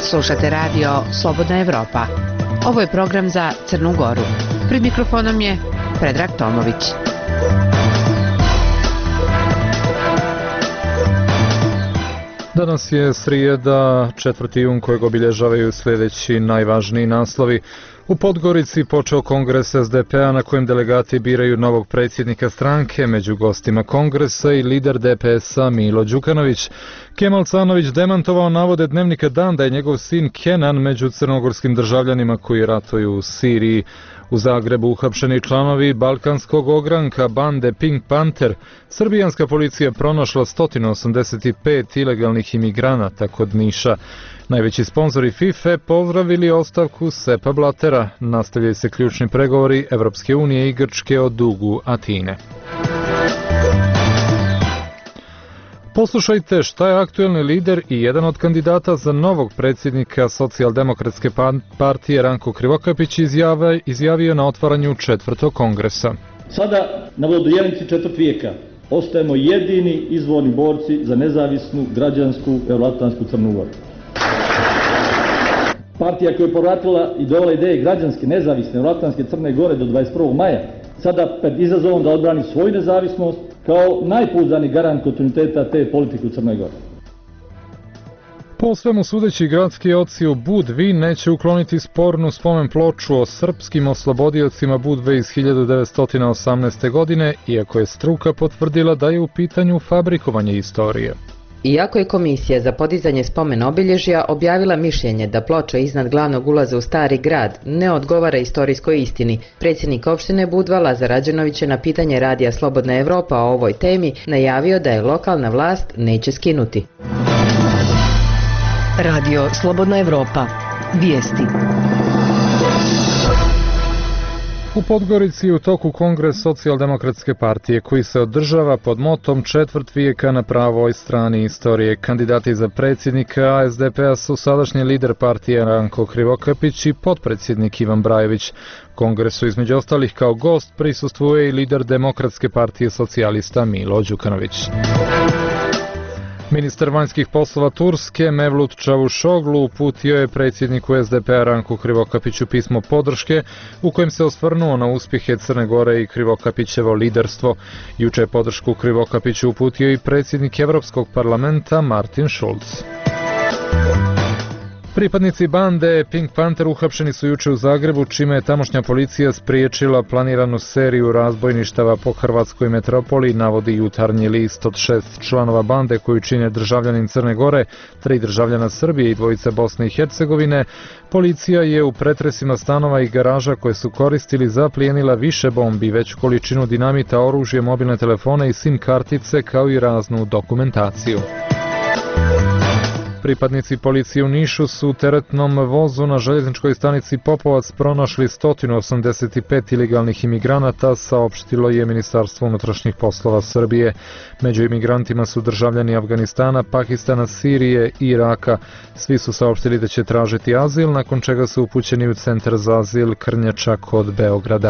Slušate radio Slobodna Evropa. Ovo je program za Crnu Goru. Pred mikrofonom je Predrag Tomović. Danas je srijeda, 4. jun, kojeg obilježavaju sljedeći najvažniji naslovi. U Podgorici počeo kongres SDP-a na kojem delegati biraju novog predsjednika stranke, među gostima kongresa i lider DPS-a Milo Đukanović. Kemal Canović demantovao navode dnevnika Dan da je njegov sin Kenan među crnogorskim državljanima koji ratuju u Siriji. U Zagrebu uhapšeni članovi balkanskog ogranka bande Pink Panther. Srbijanska policija pronašla 185 ilegalnih imigranata kod Niša. Najveći sponzori FIFA pozdravili ostavku Seppa Blattera. Nastavljaju se ključni pregovori Evropske unije i Grčke o dugu Atine. Poslušajte šta je aktuelni lider i jedan od kandidata za novog predsjednika Socijaldemokratske partije Ranko Krivokapić izjavio na otvaranju 4. kongresa. Sada, na vodojelnici 4. vijeka, ostajemo jedini izvorni borci za nezavisnu građansku euroatlantsku Crnu Goru. Partija koja je povratila i dovela ideje građanske, nezavisne euroatlantske Crne Gore do 21. maja, sada pred izazovom da odbrani svoju nezavisnost kao najpouzdani garant kontinuiteta te politike u Crnoj Gori. Po svemu sudeći, gradski oci u Budvi neće ukloniti spornu spomen ploču o srpskim oslobodiocima Budve iz 1918. godine, iako je struka potvrdila da je u pitanju fabrikovanje istorije. Iako je Komisija za podizanje spomen obilježja objavila mišljenje da ploča iznad glavnog ulaza u Stari grad ne odgovara istorijskoj istini, predsjednik opštine Budva Lazar Rađenović je na pitanje radija Slobodna Evropa o ovoj temi najavio da je lokalna vlast neće skinuti. Radio Slobodna Evropa. Vijesti. U Podgorici u toku kongres Socijaldemokratske partije koji se održava pod motom 4. vijeka na pravoj strani istorije. Kandidati za predsjednika SDP-a su sadašnji lider partije Ranko Krivokapić i potpredsjednik Ivan Brajević. Kongresu između ostalih kao gost prisustvuje i lider Demokratske partije socijalista Milo Đukanović. Ministar vanjskih poslova Turske Mevlut Čavuşoglu uputio je predsjedniku SDP-a Ranku Krivokapiću pismo podrške u kojem se osvrnuo na uspjehe Crne Gore i Krivokapićevo liderstvo. Juče je podršku Krivokapiću uputio i predsjednik Europskog parlamenta Martin Schulz. Pripadnici bande Pink Panther uhapšeni su juče u Zagrebu, čime je tamošnja policija spriječila planiranu seriju razbojništava po hrvatskoj metropoli, navodi Jutarnji list. Od 6 članova bande koju čine državljanin Crne Gore, 3 državljana Srbije i 2 Bosne i Hercegovine, policija je u pretresima stanova i garaža koje su koristili zaplijenila više bombi, veću količinu dinamita, oružje, mobilne telefone i SIM kartice kao i raznu dokumentaciju. Pripadnici policije u Nišu su u teretnom vozu na željezničkoj stanici Popovac pronašli 185 ilegalnih imigranata, saopštilo je Ministarstvo unutrašnjih poslova Srbije. Među imigrantima su državljani Afganistana, Pakistana, Sirije i Iraka. Svi su saopštili da će tražiti azil, nakon čega su upućeni u centar za azil Krnjača kod Beograda.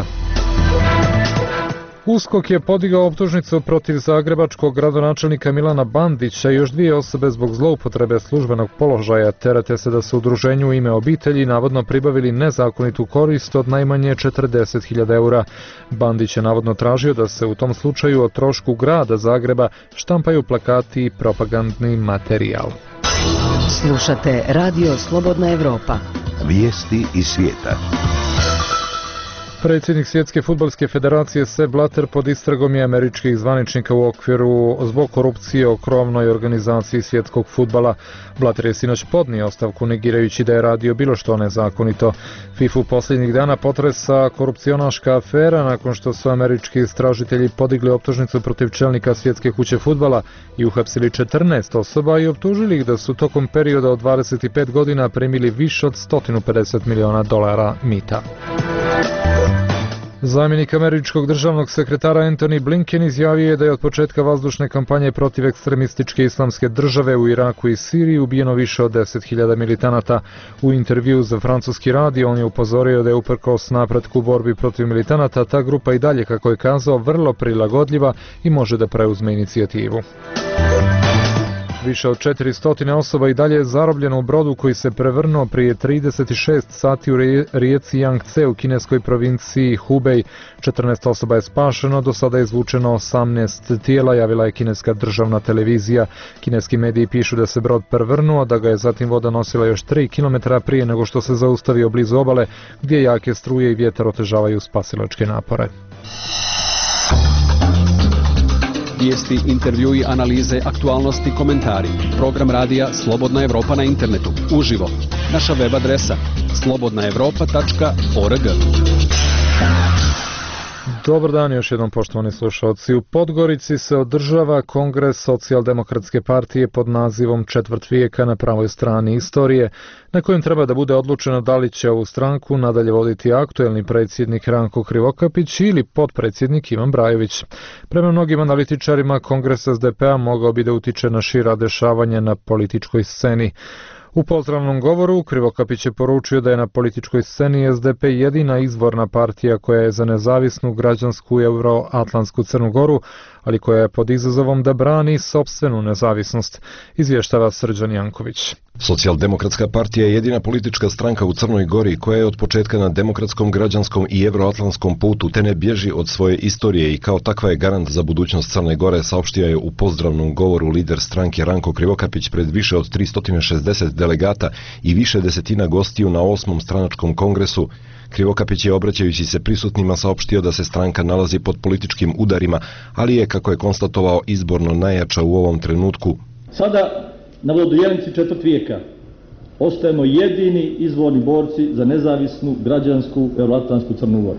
USKOK je podigao optužnicu protiv zagrebačkog gradonačelnika Milana Bandića i još 2 osobe zbog zloupotrebe službenog položaja. Terete se da su udruženju Ime obitelji navodno pribavili nezakonitu korist od najmanje 40.000 eura. Bandić je navodno tražio da se u tom slučaju o trošku grada Zagreba štampaju plakati i propagandni materijal. Slušate Radio Slobodna Evropa. Vijesti iz svijeta. Predsjednik Svjetske fudbalske federacije Sepp Blatter pod istragom je američkih zvaničnika u okviru zbog korupcije o krovnoj organizaciji svjetskog fudbala. Blatter je sinoć podnio ostavku negirajući da je radio bilo što nezakonito. FIFA posljednjih dana potresa korupcionaška afera nakon što su američki istražitelji podigli optužnicu protiv čelnika Svjetske kuće fudbala i uhapsili 14 osoba i optužili ih da su tokom perioda od 25 godina primili više od $150 miliona mita. Zamjenik američkog državnog sekretara Antony Blinken izjavio je da je od početka vazdušne kampanje protiv ekstremističke islamske države u Iraku i Siriji ubijeno više od 10.000 militanata. U intervju za francuski radio on je upozorio da je uprkos napretku u borbi protiv militanata ta grupa i dalje, kako je kazao, vrlo prilagodljiva i može da preuzme inicijativu. Više od 400 osoba i dalje je zarobljeno u brodu koji se prevrnuo prije 36 sati u rijeci Yangtze u kineskoj provinciji Hubei. 14 osoba je spašeno, do sada je izvučeno 18 tijela, javila je kineska državna televizija. Kineski mediji pišu da se brod prevrnuo, da ga je zatim voda nosila još 3 km prije nego što se zaustavio blizu obale, gdje jake struje i vjetar otežavaju spasilačke napore. Vijesti, intervjui, analize, aktualnosti, komentari. Program radija Slobodna Evropa na internetu. Uživo. Naša web adresa slobodnaevropa.org. Dobar dan još jednom, poštovani slušalci. U Podgorici se održava Kongres Socijaldemokratske partije pod nazivom Četvrt vijeka na pravoj strani istorije, na kojem treba da bude odlučeno da li će ovu stranku nadalje voditi aktuelni predsjednik Ranko Krivokapić ili potpredsjednik Ivan Brajović. Prema mnogim analitičarima, Kongres SDP-a mogao bi da utiče na šira dešavanja na političkoj sceni. U pozdravnom govoru Krivokapić je poručio da je na političkoj sceni SDP jedina izvorna partija koja je za nezavisnu građansku i euroatlantsku Crnu Goru, ali koja je pod izazovom da brani sopstvenu nezavisnost, izvještava Srđan Janković. Socijaldemokratska partija je jedina politička stranka u Crnoj Gori koja je od početka na demokratskom, građanskom i euroatlantskom putu te ne bježi od svoje istorije i kao takva je garant za budućnost Crne Gore, saopštio je u pozdravnom govoru lider stranke Ranko Krivokapić pred više od 360 delegata i više desetina gostiju na 8. stranačkom kongresu. Krivokapić je, obraćajući se prisutnima, saopštio da se stranka nalazi pod političkim udarima, ali je, kako je konstatovao, izborno najjača u ovom trenutku. Sada na vodojelnici četvrt vijeka ostajemo jedini izvorni borci za nezavisnu građansku euroatlantsku Crnu Goru.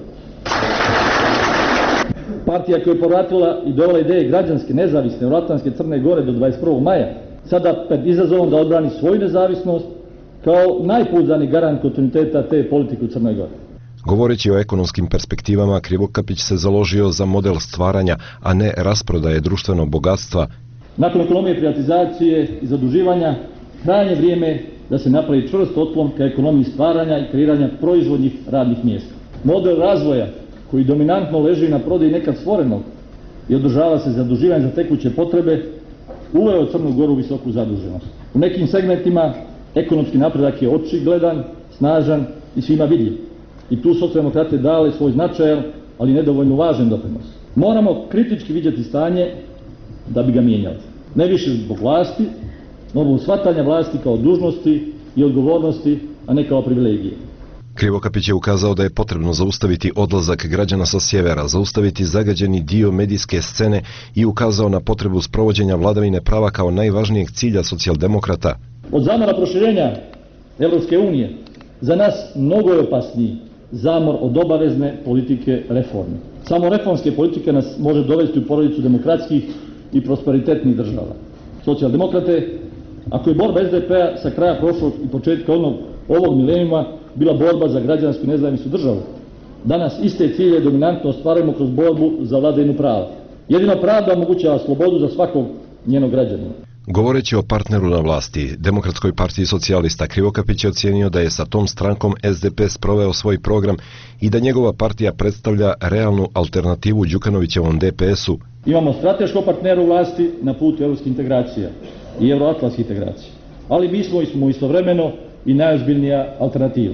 Partija koja je povratila i dovela ideje građanske, nezavisne euroatlantske Crne Gore do 21. maja, sada pred izazovom da odbrani svoju nezavisnost kao najpouzdani garant kontinuiteta te politike u Crnoj Gori. Govoreći o ekonomskim perspektivama, Krivokapić se založio za model stvaranja, a ne rasprodaje društvenog bogatstva. Nakon ekonomije privatizacije i zaduživanja, krajnje vrijeme da se napravi čvrst otklon ka ekonomiji stvaranja i kreiranja proizvodnih radnih mjesta. Model razvoja koji dominantno leži na prodaji nekad stvorenog i održava se zaduživanje za tekuće potrebe, uveo Crnu Goru visoku zaduženost. U nekim segmentima ekonomski napredak je očigledan, snažan i svima vidljiv. I tu socijaldemokrate dale svoj značajan, ali nedovoljno važan doprinos. Moramo kritički vidjeti stanje da bi ga mijenjali. Ne više zbog vlasti, no zbog shvatanja vlasti kao dužnosti i odgovornosti, a ne kao privilegije. Krivokapić je ukazao da je potrebno zaustaviti odlazak građana sa sjevera, zaustaviti zagađeni dio medijske scene i ukazao na potrebu sprovođenja vladavine prava kao najvažnijeg cilja socijaldemokrata. Od zamora proširenja Evropske unije za nas mnogo je opasniji zamor od obavezne politike reforme. Samo reformske politike nas može dovesti u porodicu demokratskih i prosperitetnih država. Socijaldemokrate, ako je borba SDP-a sa kraja prošlog i početka ovog milenijuma bila borba za građansku i nezavisnu državu, danas iste cilje dominantno ostvarujemo kroz borbu za vladavinu prava. Jedino pravda omogućava slobodu za svakog njenog građanina. Govoreći o partneru na vlasti, Demokratskoj partiji socijalista, Krivokapić je ocijenio da je sa tom strankom SDP sproveo svoj program i da njegova partija predstavlja realnu alternativu Đukanovićevom DPS-u. Imamo strateškog partnera u vlasti na putu evropskih integracija i euroatlantskih integracija, ali mi smo istovremeno i najozbiljnija alternativa.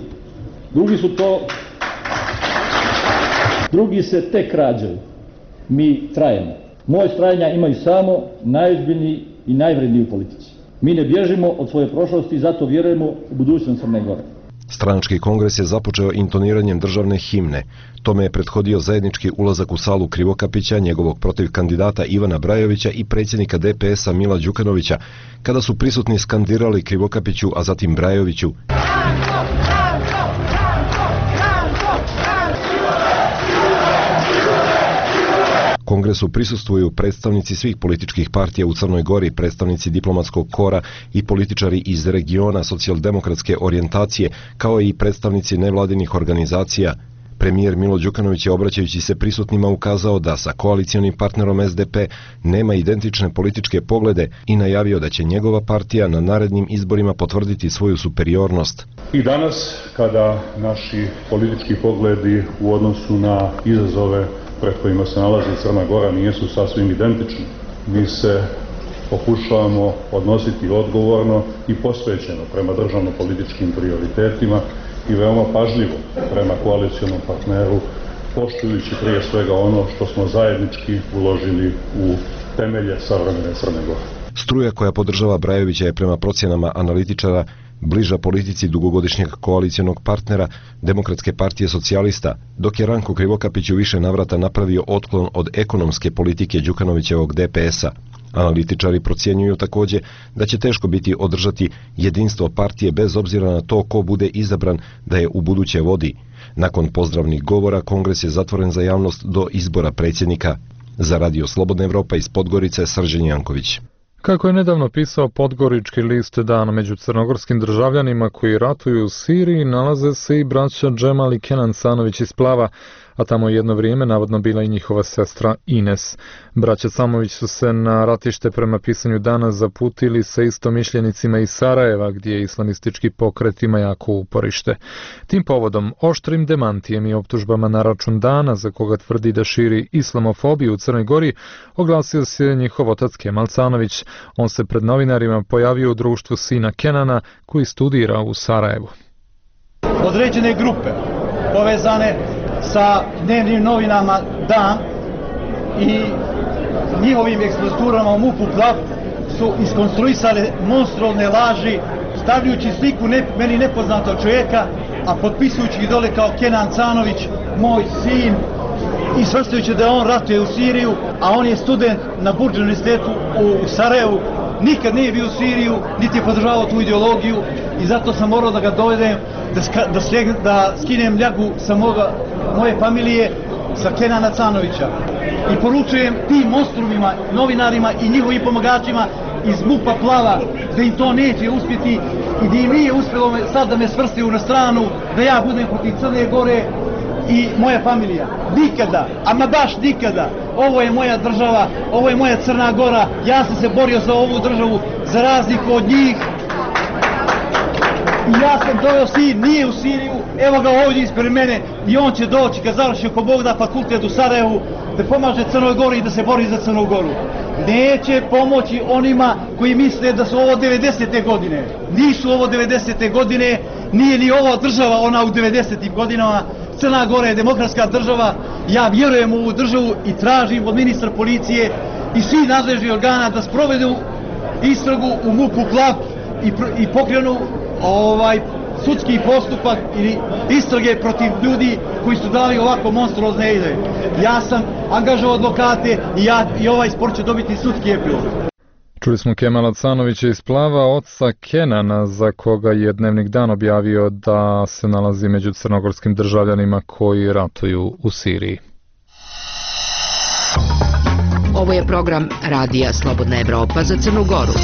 Drugi se tek rađaju, mi trajemo. Moje trajanja imaju samo najozbiljniji i najvredniji u politici. Mi ne bježimo od svoje prošlosti i zato vjerujemo u budućnost Crne Gore. Stranački kongres je započeo intoniranjem državne himne. Tome je prethodio zajednički ulazak u salu Krivokapića, njegovog protiv kandidata Ivana Brajovića i predsjednika DPS-a Mila Đukanovića, kada su prisutni skandirali Krivokapiću, a zatim Brajoviću. Kongresu prisustvuju predstavnici svih političkih partija u Crnoj Gori, predstavnici diplomatskog kora i političari iz regiona socijaldemokratske orijentacije, kao i predstavnici nevladinih organizacija. Premijer Milo Đukanović je, obraćajući se prisutnima, ukazao da sa koalicionim partnerom SDP nema identične političke poglede i najavio da će njegova partija na narednim izborima potvrditi svoju superiornost. I danas, kada naši politički pogledi u odnosu na izazove pred kojima se nalazi Crna Gora nisu sasvim identični, mi se pokušavamo odnositi odgovorno i posvećeno prema državno-političkim prioritetima i veoma pažljivo prema koalicionom partneru, poštujući prije svega ono što smo zajednički uložili u temelje savremene Crne Gore. Struja koja podržava Brajovića je prema procjenama analitičara bliža politici dugogodišnjeg koalicionog partnera Demokratske partije socijalista, dok je Ranko Krivokapić u više navrata napravio otklon od ekonomske politike Đukanovićevog DPS-a. Analitičari procjenjuju također da će teško biti održati jedinstvo partije bez obzira na to ko bude izabran da je u buduće vodi. Nakon pozdravnih govora, kongres je zatvoren za javnost do izbora predsjednika. Za Radio Slobodna Evropa iz Podgorice, Srđan Janković. Kako je nedavno pisao podgorički list Dan, među crnogorskim državljanima koji ratuju u Siriji nalaze se i braća Džemal i Kenan Sanović iz Plava, a tamo je jedno vrijeme navodno bila i njihova sestra Ines. Braća Samović su se na ratište prema pisanju Dana zaputili sa istomišljenicima iz Sarajeva, gdje islamistički pokret ima jako uporište. Tim povodom, oštrim demantijem i optužbama na račun Dana, za koga tvrdi da širi islamofobiju u Crnoj Gori, oglasio se njihov otac Kemal Sanović. On se pred novinarima pojavio u društvu sina Kenana, koji studira u Sarajevu. Određene grupe povezane sa dnevnim novinama Dan i njihovim eksploaturama u MUP-u Plav su iskonstruisale monstruozne laži, stavljajući sliku meni nepoznatog čovjeka, a potpisujući ih dole kao Kenan Canović, moj sin, i svrstajući da on ratuje u Siriju, a on je student na Burđ univerzitetu u Sarajevu, nikad nije bio u Siriju, niti je podržavao tu ideologiju, i zato sam morao da ga dovedem, da skinem ljagu sa moje familije, sa Kenana Canovića. I poručujem tim monstrumima, novinarima i njihovim pomagačima iz MUP-a Plava da im to neće uspjeti i da im nije uspjelo sad da me svrstaju na stranu, da ja budem protiv Crne Gore i moja familija. Nikada, ama baš nikada. Ovo je moja država, ovo je moja Crna Gora, ja sam se borio za ovu državu za razliku od njih. I ja sam doveo sin, nije u Siriju, evo ga ovdje ispred mene i on će doći kad završi ako Bog da fakultet u Sarajevu da pomaže Crnoj Gori i da se bori za Crnu Goru. Neće pomoći onima koji misle da su ovo 90. godine. Nisu ovo 90. godine, nije ni ova država ona u 90. godinama. Crna Gora je demokratska država, ja vjerujem u ovu državu i tražim od ministra policije i svih nadležnih organa da sprovedu istragu u MUP-u Plav i pokrenu sudski postupak ili istrage protiv ljudi koji su dali ovako monstruozne ideje. Ja sam angažovao advokate i ovaj spor će dobiti sudski epilog. Čuli smo Kemala Canovića iz Plava, oca Kenana, za koga je Dnevnik Dan objavio da se nalazi među crnogorskim državljanima koji ratuju u Siriji. Ovo je program Radija Slobodna Evropa za Crnu Goru.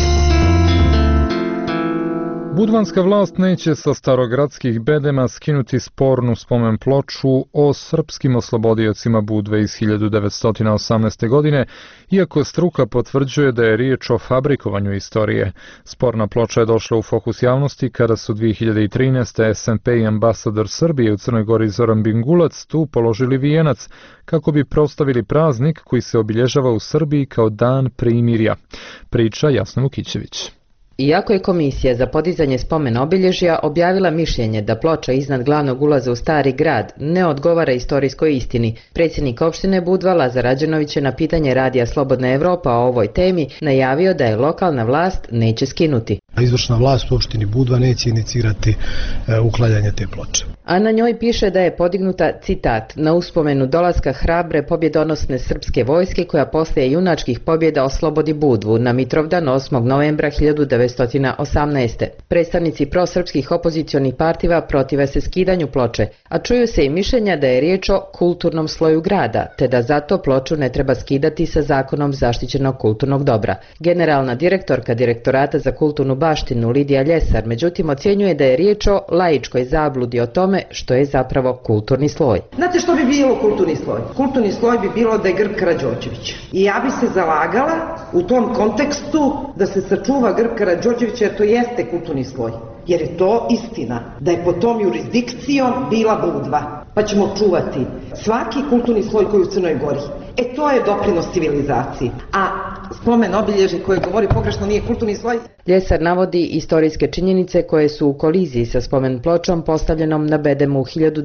Budvanska vlast neće sa starogradskih bedema skinuti spornu spomen ploču o srpskim oslobodiocima Budve iz 1918. godine, iako struka potvrđuje da je riječ o fabrikovanju istorije. Sporna ploča je došla u fokus javnosti kada su 2013. SMP i ambasador Srbije u Crnoj Gori Zoran Bingulac tu položili vijenac kako bi proslavili praznik koji se obilježava u Srbiji kao Dan primirja. Priča Jasna Vukićević. Iako je Komisija za podizanje spomen obilježja objavila mišljenje da ploča iznad glavnog ulaza u Stari grad ne odgovara istorijskoj istini, predsjednik opštine Budva Lazar Rađenović je na pitanje Radija Slobodna Evropa o ovoj temi najavio da je lokalna vlast neće skinuti. Izvršna vlast u opštini Budva neće inicirati uklanjanje te ploče. A na njoj piše da je podignuta, citat, na uspomenu dolaska hrabre pobjedonosne srpske vojske koja poslije junačkih pobjeda oslobodi Budvu na Mitrovdan 8. novembra 1918. Predstavnici prosrpskih opozicionih partiva protive se skidanju ploče, a čuju se i mišljenja da je riječ o kulturnom sloju grada, te da zato ploču ne treba skidati sa zakonom zaštićenog kulturnog dobra. Generalna direktorka Direktorata za kulturnu baštinu Lidija Ljesar međutim ocjenjuje da je riječ o laičkoj zabludi o tome što je zapravo kulturni sloj. Znate što bi bilo kulturni sloj? Kulturni sloj bi bilo da je grb Karađorđević. I ja bi se zalagala u tom kontekstu da se sačuva grb Karađorđevića jer to jeste kulturni sloj. Jer je to istina da je pod tom jurisdikcijom bila Budva. Pa ćemo čuvati svaki kulturni sloj koji je u Crnoj Gori. To je doprinos civilizaciji. A spomen obilježje koje govori pogrešno nije kulturni sloj. Ljesar navodi istorijske činjenice koje su u koliziji sa spomen pločom postavljenom na Bedemu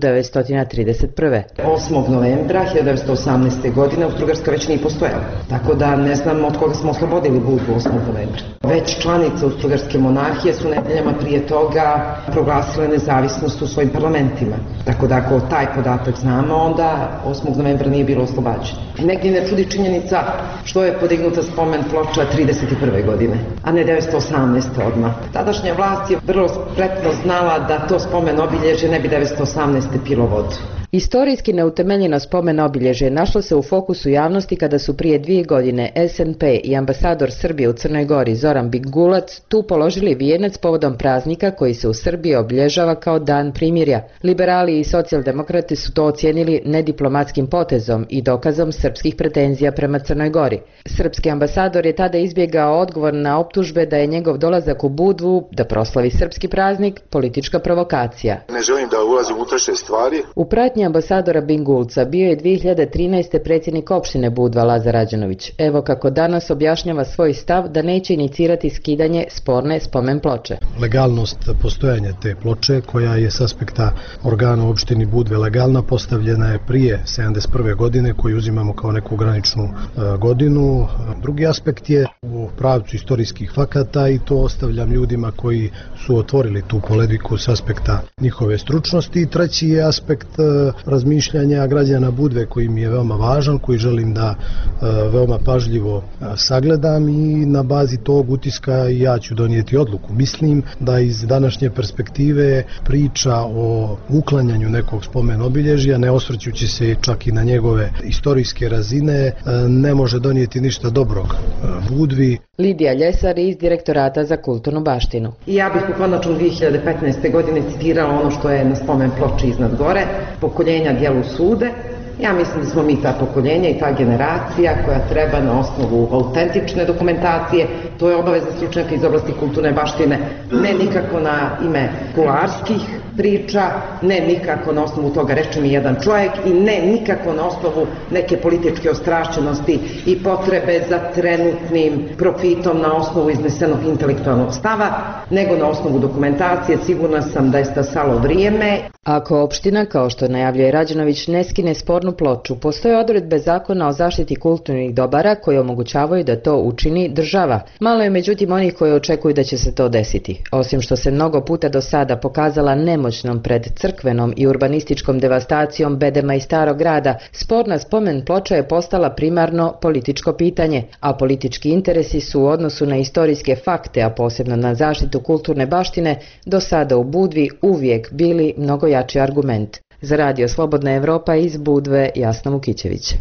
1931. 8. novembra 1918. godine Austro-Ugarska već nije postojala. Tako da ne znam od koga smo oslobodili Budvu 8. novembra. Već članice Austro-Ugarske monarhije su nedeljama prije toga proglasile nezavisnost u svojim parlamentima. Tako da ako taj podatak znamo, onda 8. novembra nije bilo oslobađanje. Negdje ne čudi činjenica što je podignuta spomen ploča 31. godine, a ne 1918. odmah. Tadašnja vlast je vrlo spretno znala da to spomen obilježje ne bi 1918. pilo vodu. Istorijski neutemeljeno spomen obilježje našlo se u fokusu javnosti kada su prije 2 godine SNP i ambasador Srbije u Crnoj Gori Zoran Bigulac tu položili vijenac povodom praznika koji se u Srbiji obilježava kao Dan primirja. Liberali i socijaldemokrati su to ocijenili nediplomatskim potezom i dokazom srpskih pretenzija prema Crnoj Gori. Srpski ambasador je tada izbjegao odgovor na optužbe da je njegov dolazak u Budvu, da proslavi srpski praznik, politička provokacija. Ne želim da ulazim u unutrašnje stvari. U pratnji ambasadora Bingulca bio je 2013. predsjednik opštine Budva Lazar Rađenović. Evo kako danas objašnjava svoj stav da neće inicirati skidanje sporne spomen ploče. Legalnost postojanja te ploče, koja je s aspekta organa u opštini Budve legalna, postavljena je prije 71. godine, koju uzimamo kao neku graničnu godinu. Drugi aspekt je u pravcu istorijskih fakata i to ostavljam ljudima koji su otvorili tu polemiku s aspekta njihove stručnosti. I treći je aspekt razmišljanja građana Budve koji mi je veoma važan, koji želim da veoma pažljivo sagledam i na bazi tog utiska ja ću donijeti odluku. Mislim da iz današnje perspektive priča o uklanjanju nekog spomen obilježja, ne osvrćući se čak i na njegove istorijske razine, ne može donijeti ništa dobrog Budvi. Lidija Ljesar iz Direktorata za kulturnu baštinu. Ja bih u konačnu 2015. godine citirala ono što je na spomen ploči iznad gore, pokoljenja dijelu sude. Ja mislim da smo mi ta pokoljenja i ta generacija koja treba na osnovu autentične dokumentacije, to je obaveza stručnjaka iz oblasti kulturne baštine, ne nikako na ime kularskih priča, ne nikako na osnovu toga reče mi jedan čovjek i ne nikako na osnovu neke političke ostrašćenosti i potrebe za trenutnim profitom na osnovu iznesenog intelektualnog stava, nego na osnovu dokumentacije. Sigurna sam da je stasalo vrijeme. Ako opština, kao što najavljuje Rađenović, ne skine spornu ploču, postoje odredbe zakona o zaštiti kulturnih dobara koje omogućavaju da to učini država. Malo je međutim onih koji očekuju da će se to desiti. Osim što se mnogo puta do sada pokazala nemoćnom pred crkvenom i urbanističkom devastacijom Bedema i Starog grada, sporna spomen ploča je postala primarno političko pitanje, a politički interesi su u odnosu na istorijske fakte, a posebno na zaštitu kulturne baštine, do sada u Budvi uvijek bili mnogo jači argument. Za Radio Slobodna Evropa iz Budve, Jasna Vukićević.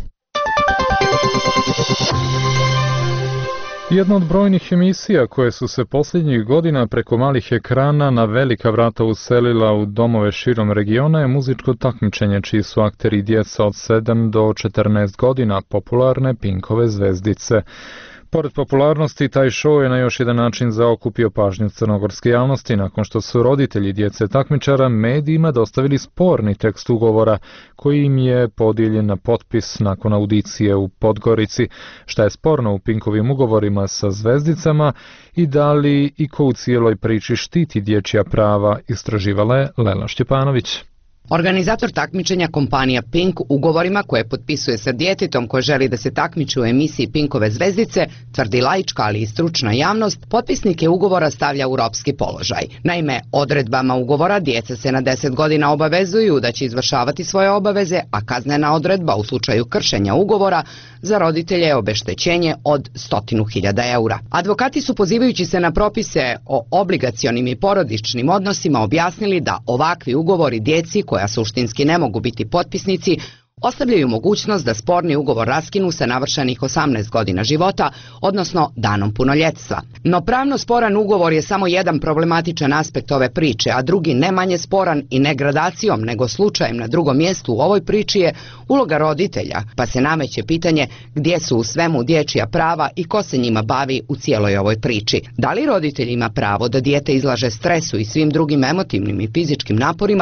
Jedna od brojnih emisija koje su se posljednjih godina preko malih ekrana na velika vrata uselila u domove širom regiona je muzičko takmičenje čiji su akteri djeca od 7 do 14 godina, popularne Pinkove zvezdice. Pored popularnosti, taj show je na još jedan način zaokupio pažnju crnogorske javnosti nakon što su roditelji djece takmičara medijima dostavili sporni tekst ugovora koji im je podijeljen na potpis nakon audicije u Podgorici. Šta je sporno u Pinkovim ugovorima sa zvezdicama i da li i ko u cijeloj priči štiti dječja prava, istraživala je Lela Šćepanović. Organizator takmičenja kompanija Pink ugovorima koje potpisuje sa djetetom koje želi da se takmiči u emisiji Pinkove zvezdice, tvrdi laička ali i stručna javnost, potpisnike ugovora stavlja u ropski položaj. Naime, odredbama ugovora djeca se na 10 godina obavezuju da će izvršavati svoje obaveze, a kaznena odredba u slučaju kršenja ugovora za roditelje je obeštećenje od 100.000 eura. Advokati su, pozivajući se na propise o obligacionim i porodičnim odnosima, objasnili da ovakvi ugovori djeci koja suštinski ne mogu biti potpisnici, ostavljaju mogućnost da sporni ugovor raskinu sa navršenih 18 godina života, odnosno danom punoljetstva. No pravno sporan ugovor je samo jedan problematičan aspekt ove priče, a drugi ne manje sporan i ne gradacijom nego slučajem na drugom mjestu u ovoj priči je uloga roditelja, pa se nameće pitanje gdje su u svemu dječja prava i ko se njima bavi u cijeloj ovoj priči. Da li roditelj ima pravo da dijete izlaže stresu i svim drugim emotivnim i fizičkim naporima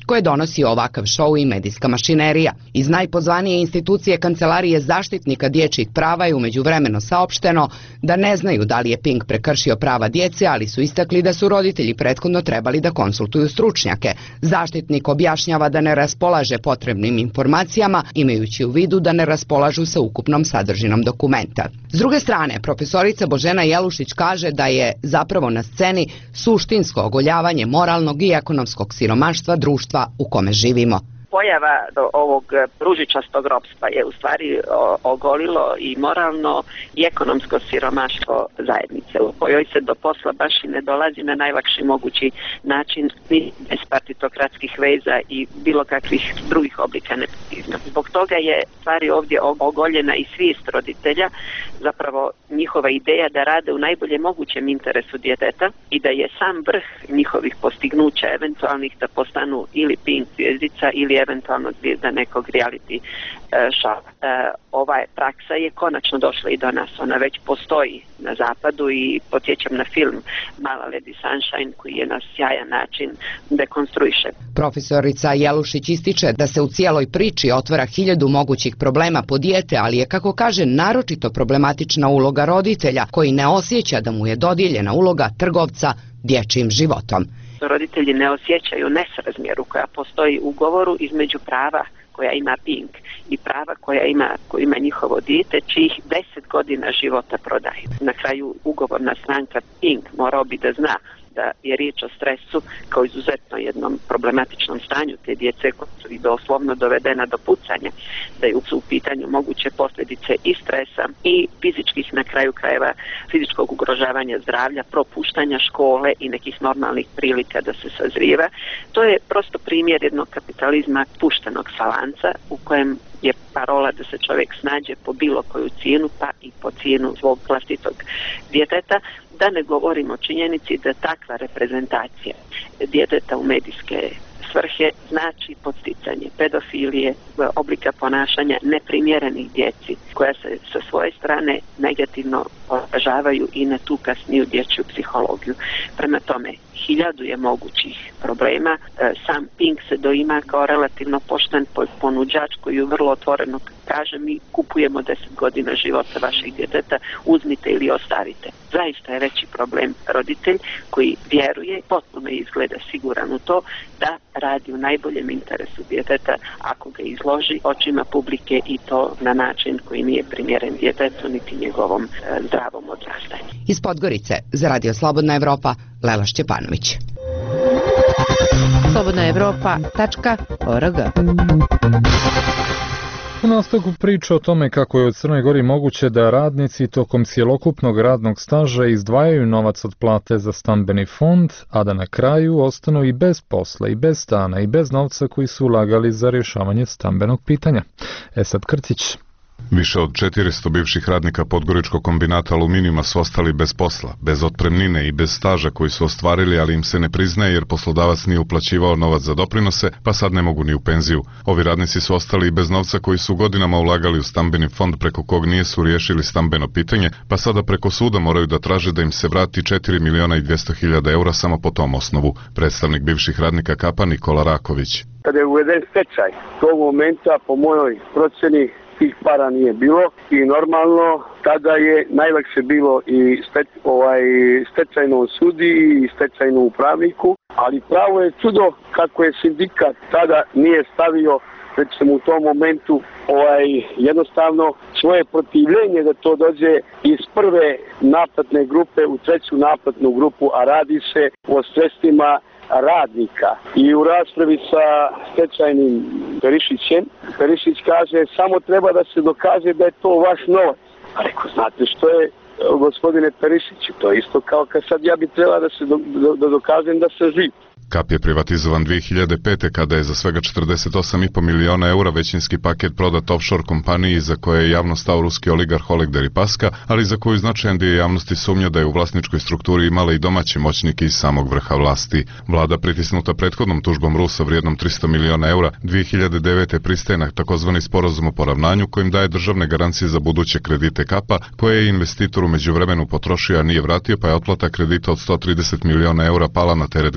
koje donosi ovakav šou i medijska mašinerija. Iz najpozvanije institucije Kancelarije zaštitnika dječjih prava je u međuvremenu saopšteno da ne znaju da li je Pink prekršio prava djece, ali su istakli da su roditelji prethodno trebali da konsultuju stručnjake. Zaštitnik objašnjava da ne raspolaže potrebnim informacijama, imajući u vidu da ne raspolažu sa ukupnom sadržinom dokumenta. S druge strane, profesorica Božena Jelušić kaže da je zapravo na sceni suštinsko ogoljavanje moralnog i ekonomskog siromaštva društva u kome živimo. Pojava ovog ružičastog ropstva je u stvari ogolilo i moralno i ekonomsko siromaštvo zajednice, u kojoj se do posla baš i ne dolazi na najlakši mogući način, ni bez partitokratskih veza i bilo kakvih drugih oblika nepotizma. Zbog toga je stvari ovdje ogoljena i svijest roditelja, zapravo njihova ideja da rade u najbolje mogućem interesu djeteta i da je sam vrh njihovih postignuća eventualnih da postanu ili Pink zvijezdica ili eventualno zvijezda nekog reality showa. Ova praksa je konačno došla i do nas. Ona već postoji na zapadu i podsjećam na film Mala Lady Sunshine koji je na sjajan način dekonstruiše. Profesorica Jelušić ističe da se u cijeloj priči otvara 1000 mogućih problema po dijete, ali je, kako kaže, naročito problematična uloga roditelja koji ne osjeća da mu je dodijeljena uloga trgovca dječjim životom. Roditelji ne osjećaju nesrazmjeru koja postoji u ugovoru između prava koja ima Pink i prava koja ima njihovo dijete, čijih 10 godina života prodaje. Na kraju ugovorna stranka Pink morao bi da zna da je riječ o stresu kao izuzetno jednom problematičnom stanju te djece koja su i doslovno dovedena do pucanja, da je u pitanju moguće posljedice i stresa i fizičkih, na kraju krajeva, fizičkog ugrožavanja zdravlja, propuštanja škole i nekih normalnih prilika da se sazrijeva. To je prosto primjer jednog kapitalizma puštenog sa lanca u kojem je parola da se čovjek snađe po bilo koju cijenu, pa i po cijenu svog vlastitog djeteta. Da ne govorimo o činjenici da takva reprezentacija djeteta u medijske svrhe znači podsticanje pedofilije, oblika ponašanja neprimjerenih djeci koja se sa svoje strane negativno odražavaju i na tu kasniju dječju psihologiju. Prema tome, 1000 je mogućih problema. Sam Pink se doima kao relativno pošten ponuđač koji vrlo otvoreno kaže: mi kupujemo 10 godina života vašeg djeteta, uzmite ili ostavite. Zaista je veći problem roditelj koji vjeruje, potpuno izgleda siguran u to, da radi u najboljem interesu djeteta ako ga izloži očima publike i to na način koji nije primjeren djetetu niti njegovom zdravom odrastanju. Iz Podgorice za Radio Slobodna Evropa, Lela Šćepanović. slobodnaevropa.org. U nastavku priča o tome kako je u Crnoj Gori moguće da radnici tokom cjelokupnog radnog staža izdvajaju novac od plate za stambeni fond, a da na kraju ostanu i bez posla, i bez stana, i bez novca koji su ulagali za rješavanje stambenog pitanja. Esad Krcić. Više od 400 bivših radnika Podgoričkog kombinata aluminijuma su ostali bez posla, bez otpremnine i bez staža koji su ostvarili, ali im se ne priznaje jer poslodavac nije uplaćivao novac za doprinose, pa sad ne mogu ni u penziju. Ovi radnici su ostali i bez novca koji su godinama ulagali u stambeni fond preko kog nisu riješili stambeno pitanje, pa sada preko suda moraju da traže da im se vrati 4.200.000 eura samo po tom osnovu. Predstavnik bivših radnika Kapa Nikola Raković. Kada je uveden stečaj, tog momenta po mojoj procjeni tih para nije bilo i normalno tada je najlakše bilo i stečajnom sudi i stečajnom upravniku, ali pravo je čudo kako je sindikat tada nije stavio recimo u tom momentu jednostavno svoje protivljenje da to dođe iz prve naplatne grupe u treću naplatnu grupu, a radi se o sredstvima radnika. I u raspravi sa stečajnim Perišićem, Perišić kaže samo treba da se dokaže da je to vaš novac. A rekao, znate što je, gospodine Perišiću, to je isto kao kad sad ja bi trebala da dokažem da se živ. Kap je privatizovan 2005. kada je za svega 48,5 miliona eura većinski paket prodat offshore kompaniji za koje je javno stao ruski oligarh Oleg Deripaska, ali za koju značajan dio javnosti sumnja da je u vlasničkoj strukturi imala i domaći moćniki iz samog vrha vlasti. Vlada, pritisnuta prethodnom tužbom Rusa vrijednom 300 miliona eura, 2009. pristaje na takozvani sporazum o poravnanju kojim daje državne garancije za buduće kredite Kapa, koje je investitor u međuvremenu potrošio, a nije vratio, pa je otplata kredita od 130 miliona eura pala na teret građana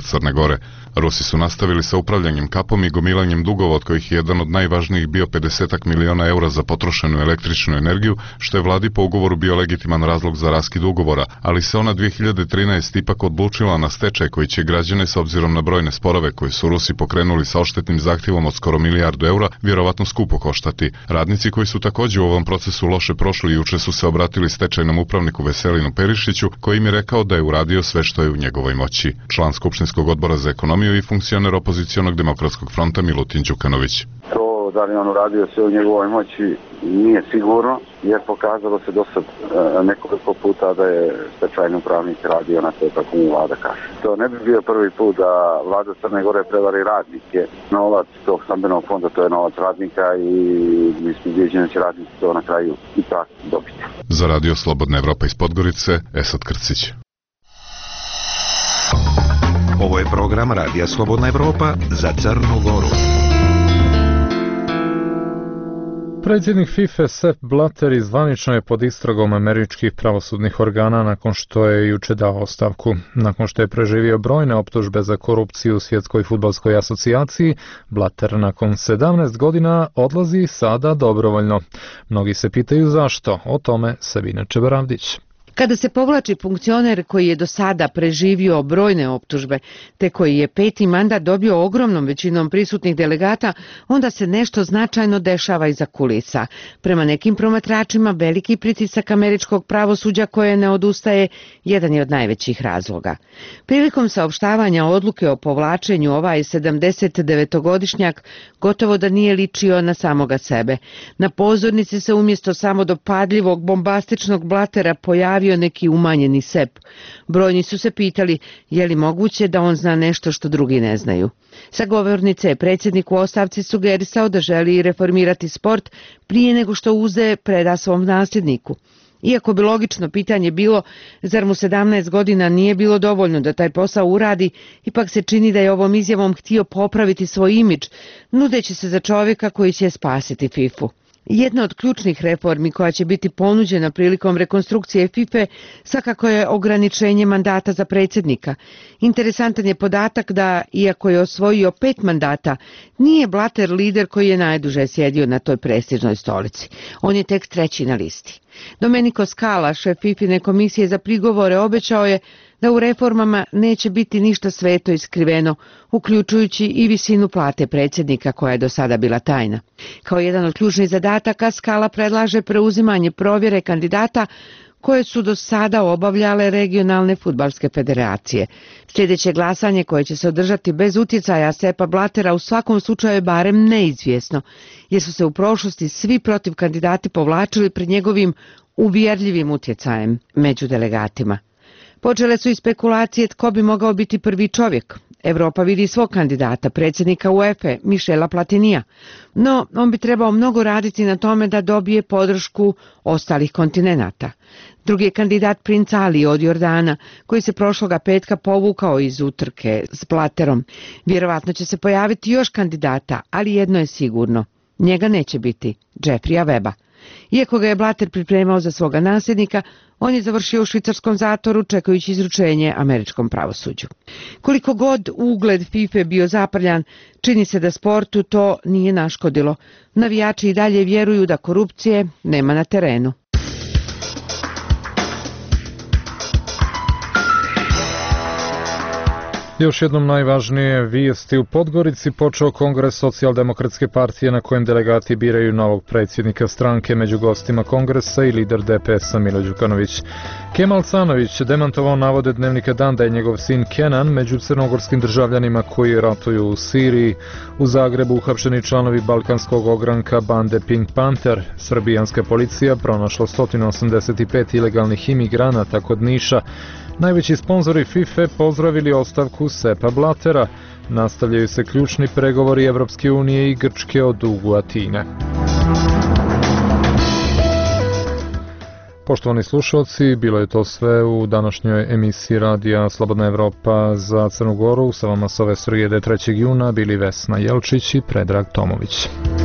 Crne Gore. Rusi su nastavili sa upravljanjem kapom i gomilanjem dugova, od kojih je jedan od najvažnijih bio 50 miliona eura za potrošenu električnu energiju, što je vladi po ugovoru bio legitiman razlog za raskid ugovora, ali se ona 2013 ipak odlučila na stečaj koji će građane, s obzirom na brojne sporove koje su Rusi pokrenuli sa odštetnim zahtjevom od skoro milijardu eura, vjerovatno skupo koštati. Radnici koji su također u ovom procesu loše prošli juče su se obratili stečajnom upravniku Veselinu Perišiću, koji im je rekao da je uradio sve što je u njegovoj moći. Član Skupštinskog odbora za ekonomiju i funkcioner opozicionog demokratskog fronta Milutin Đukanović. To da li on uradio sve u njegovoj moći nije sigurno, jer pokazalo se dosad nekoliko puta da je stečajni upravnik radio na to kako mu vlada kaže. To ne bi bio prvi put da vlada Crne Gore prevari radnike. Novac tog stambenog fonda, to je novac radnika i mi smo ubeđeni da će radnici to na kraju i tako dobiti. Za Radio Slobodna Evropa iz Podgorice, Esad Krcić. Ovo je program Radija Slobodna Evropa za Crnu Goru. Predsjednik FIFA Sepp Blatter zvanično je pod istragom američkih pravosudnih organa nakon što je juče dao ostavku. Nakon što je preživio brojne optužbe za korupciju u Svjetskoj fudbalskoj asocijaciji, Blatter nakon 17 godina odlazi sada dobrovoljno. Mnogi se pitaju zašto, o tome Sabina Čebaravdić. Kada se povlači funkcioner koji je do sada preživio brojne optužbe, te koji je 5. mandat dobio ogromnom većinom prisutnih delegata, onda se nešto značajno dešava iza kulisa. Prema nekim promatračima, veliki pritisak američkog pravosuđa koje ne odustaje jedan je od najvećih razloga. Prilikom saopštavanja odluke o povlačenju, ovaj 79-godišnjak gotovo da nije ličio na samoga sebe. Na pozornici se umjesto samodopadljivog bombastičnog Blattera pojavio neki umanjeni Sepp. Brojni su se pitali je li moguće da on zna nešto što drugi ne znaju. Sa govornice je predsjednik u ostavci sugerisao da želi reformirati sport prije nego što uze preda svom nasljedniku. Iako bi logično pitanje bilo, zar mu 17 godina nije bilo dovoljno da taj posao uradi, ipak se čini da je ovom izjavom htio popraviti svoj imidž, nudeći se za čovjeka koji će spasiti FIFA-u. Jedna od ključnih reformi koja će biti ponuđena prilikom rekonstrukcije FIFA svakako je ograničenje mandata za predsjednika. Interesantan je podatak da, iako je osvojio 5 mandata, nije Blatter lider koji je najduže sjedio na toj prestižnoj stolici. On je tek 3. na listi. Domenico Scala, šef FIFA-ine komisije za prigovore, obećao je da u reformama neće biti ništa sveto i skriveno, uključujući i visinu plate predsjednika koja je do sada bila tajna. Kao jedan od ključnih zadataka, Scala predlaže preuzimanje provjere kandidata koje su do sada obavljale regionalne fudbalske federacije. Sljedeće glasanje koje će se održati bez utjecaja Seppa Blattera u svakom slučaju je barem neizvjesno, jer su se u prošlosti svi protiv kandidati povlačili pred njegovim uvjerljivim utjecajem među delegatima. Počele su i spekulacije tko bi mogao biti prvi čovjek. Evropa vidi svog kandidata, predsjednika UEFA, Michela Platinija, no on bi trebao mnogo raditi na tome da dobije podršku ostalih kontinenata. Drugi je kandidat princ Ali od Jordana, koji se prošloga petka povukao iz utrke s Blatterom. Vjerovatno će se pojaviti još kandidata, ali jedno je sigurno. Njega neće biti, Jeffreya Weba. Iako ga je Blatter pripremao za svoga nasljednika, on je završio u švicarskom zatvoru čekajući izručenje američkom pravosuđu. Koliko god ugled FIFA bio zaprljan, čini se da sportu to nije naškodilo. Navijači i dalje vjeruju da korupcije nema na terenu. Još jednom najvažnije vijesti. U Podgorici počeo kongres Socijaldemokratske partije na kojem delegati biraju novog predsjednika stranke. Među gostima kongresa i lider DPS-a Milo Đukanović. Kemal Canović demantovao navode Dnevnika Dan da je njegov sin Kenan među crnogorskim državljanima koji ratuju u Siriji. U Zagrebu uhapšeni članovi balkanskog ogranka bande Pink Panther. Srbijanska policija pronašla 185 ilegalnih imigranata kod Niša. Najveći sponzori FIFA pozdravili ostavku Seppa Blattera. Nastavljaju se ključni pregovori Evropske unije i Grčke o dugu Atine. Poštovani slušalci, bilo je to sve u današnjoj emisiji Radija Slobodna Evropa za Crnu Goru. Sa vama s ove srijede 3. juna bili Vesna Jelčić i Predrag Tomović.